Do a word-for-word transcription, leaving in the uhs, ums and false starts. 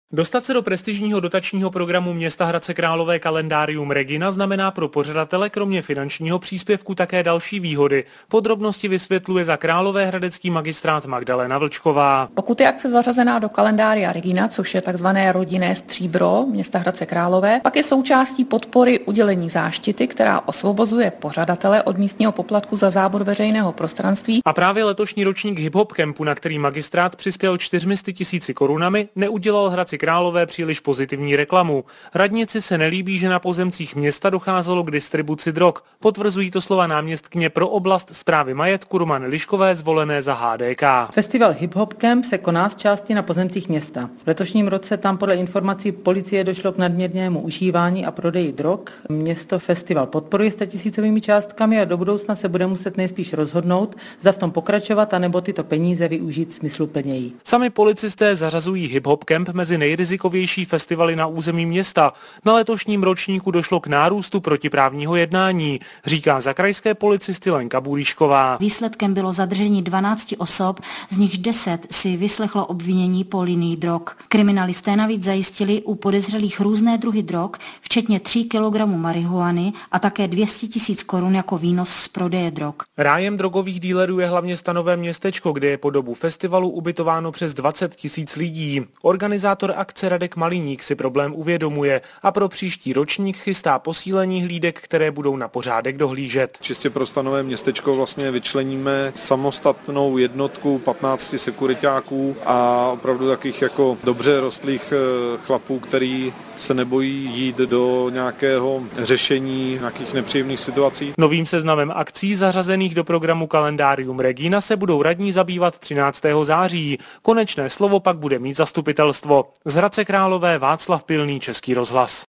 Dostat se do prestižního dotačního programu města Hradce Králové Kalendárium Regina znamená pro pořadatele kromě finančního příspěvku také další výhody. Podrobnosti vysvětluje za královéhradecký magistrát Magdalena Vlčková. Pokud je akce zařazená do kalendária Regina, což je takzvané rodinné stříbro města Hradce Králové, pak je součástí podpory udělení záštity, která osvobozuje pořadatele od místního poplatku za zábor veřejného prostranství. A právě letošní ročník hip-hop campu, na který magistrát přispěl čtyřmi sty tisíci korunami, neudělal Hradci Králové příliš pozitivní reklamu. Radnici se nelíbí, že na pozemcích města docházelo k distribuci drog. Potvrzují to slova náměstkyně pro oblast správy majetku Romany Liškové, zvolené za H D K. Festival Hip Hop Camp se koná z části na pozemcích města. V letošním roce tam podle informací policie došlo k nadměrnému užívání a prodeji drog. Město festival podporuje statisícovými částkami a do budoucna se bude muset nejspíš rozhodnout, zda v tom pokračovat anebo tyto peníze využít smysluplněji. Sami policisté zařazují Hip Hop Camp mezi nejrizikovější festivaly na území města. Na letošním ročníku došlo k nárůstu protiprávního jednání, říká za krajské policisty Lenka Burýšková. Výsledkem bylo zadržení dvanácti osob, z nichž deset si vyslechlo obvinění po linii drog. Kriminalisté navíc zajistili u podezřelých různé druhy drog, včetně tří kilogramů marihuany a také dvě stě tisíc korun jako výnos z prodeje drog. Rájem drogových dílerů je hlavně stanové městečko, kde je po dobu festivalu ubytováno přes dvacet tisíc lidí. Organizátor akce Radek Malíník si problém uvědomuje a pro příští ročník chystá posílení hlídek, které budou na pořádek dohlížet. Čistě pro stanové městečko vlastně vyčleníme samostatnou jednotku patnácti sekuriťáků a opravdu takových jako dobře rostlých chlapů, který se nebojí jít do nějakého řešení nějakých nepříjemných situací. Novým seznamem akcí zařazených do programu Kalendárium Regina se budou radní zabývat třináctého září. Konečné slovo pak bude mít zastupitelstvo. Z Hradce Králové Václav Pilný, Český rozhlas.